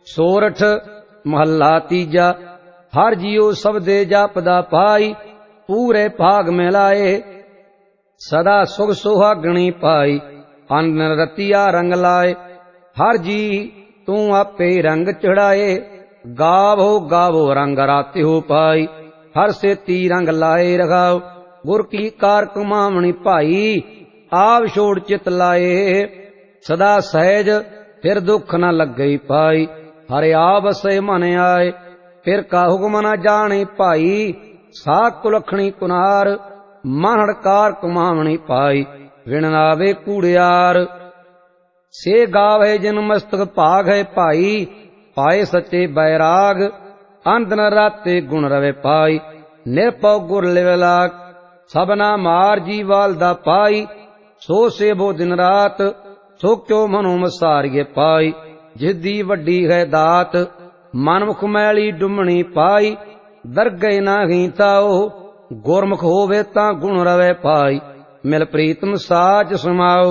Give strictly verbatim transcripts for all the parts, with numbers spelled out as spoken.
सोरठ महला तीजा। हर जियो सबदे जापदा पाई, पूरे भाग में लाए। सदा सुख सुहागणी पाई, अन्न रतिया रंग लाए। हर जी तू आपे रंग चढ़ाए, गावो गावो रंग राते हो पाई। हर से ती रंग लाए रखाओ, गुर की कार कुमावणी पाई। आप छोड़ चित लाए, सदा सहज फिर दुख न लगे पाई। हरे आप से मन आए, फिर का हुक्म न जाने पाई। साख कुलखणी कुनार, मन हड़कार कुमावणी पाई। विण आवे कूड़ियार, से गावे जिन मस्तक भाग है पाई। पाए सच्चे बैराग, अंत न राते गुण रवे पाई। निर्पौ गुर लिव लाग, सबना मार जी वालदा पाई। सो से वो दिन रात, सो क्यों मनो मसारिये पाई। जिद्दी वड्डी है दात, मनमुख मैली डुमणी पाई। दरगै नाही ताओ, गुरमुख होवे तां गुण रवे पाई। मिल प्रीतम साच समाओ,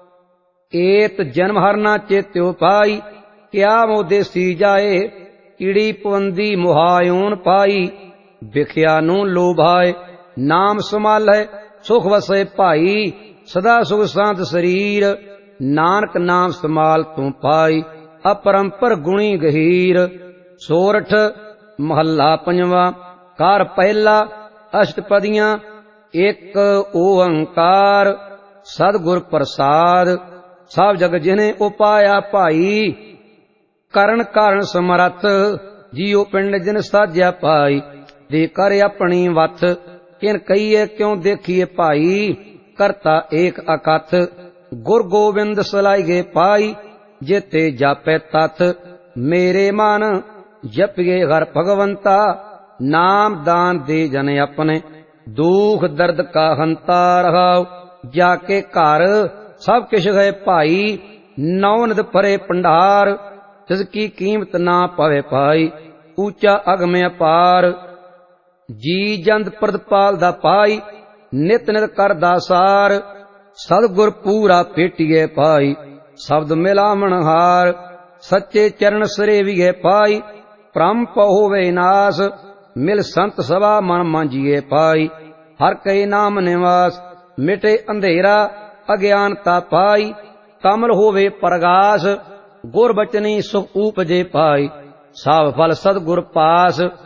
एत जन्म हर ना चेत्यो पाई। क्या मोदेसी जाए, कीड़ी पवंदी मुहायोन पाई। बिख्या नू लोभाए, नाम संभालै सुख वसे भाई। सदा सुख शांत शरीर, नानक नाम संभाल तू पाई। अपरंपर गुणी गहीर। सोरठ महला पंजवा। कार पहला अष्टपदियां, एक ओंकार सदगुर प्रसाद। सब जग जिन्हें उपाया भाई। करण कारण समरथ, जियो पिंड जिन साध्या पाई। दे कर अपनी वथ, किन कहिए क्यों देखिए भाई। करता एक अकथ, गुर गोविंद सलाइगे पाई। जेते जापे तथ, मेरे मन जपिए हर भगवंता। नाम दान दे जन अपने, दुख दर्द का हंता रहाओ। जाके घर सब किश है भाई, नौनद भरे भंडार। जिसकी कीमत ना पवे पाई, ऊंचा अग में अपार। जी जंद प्रदपाल दा पाई, नित नित करदा सार। सदगुर पूरा पेटिए पाई, शब्द मिलावण हार। सच्चे चरण सरेविए पाई, भ्रम पहोवे नाश। मिल संत सभा मन मांजिए पाई। हर कई नाम निवास, मिटे अंधेरा अज्ञानता पाई। कमल होवे प्रगास, गुर बचनी सुख उपजे पाई। सब फल सदगुर पास,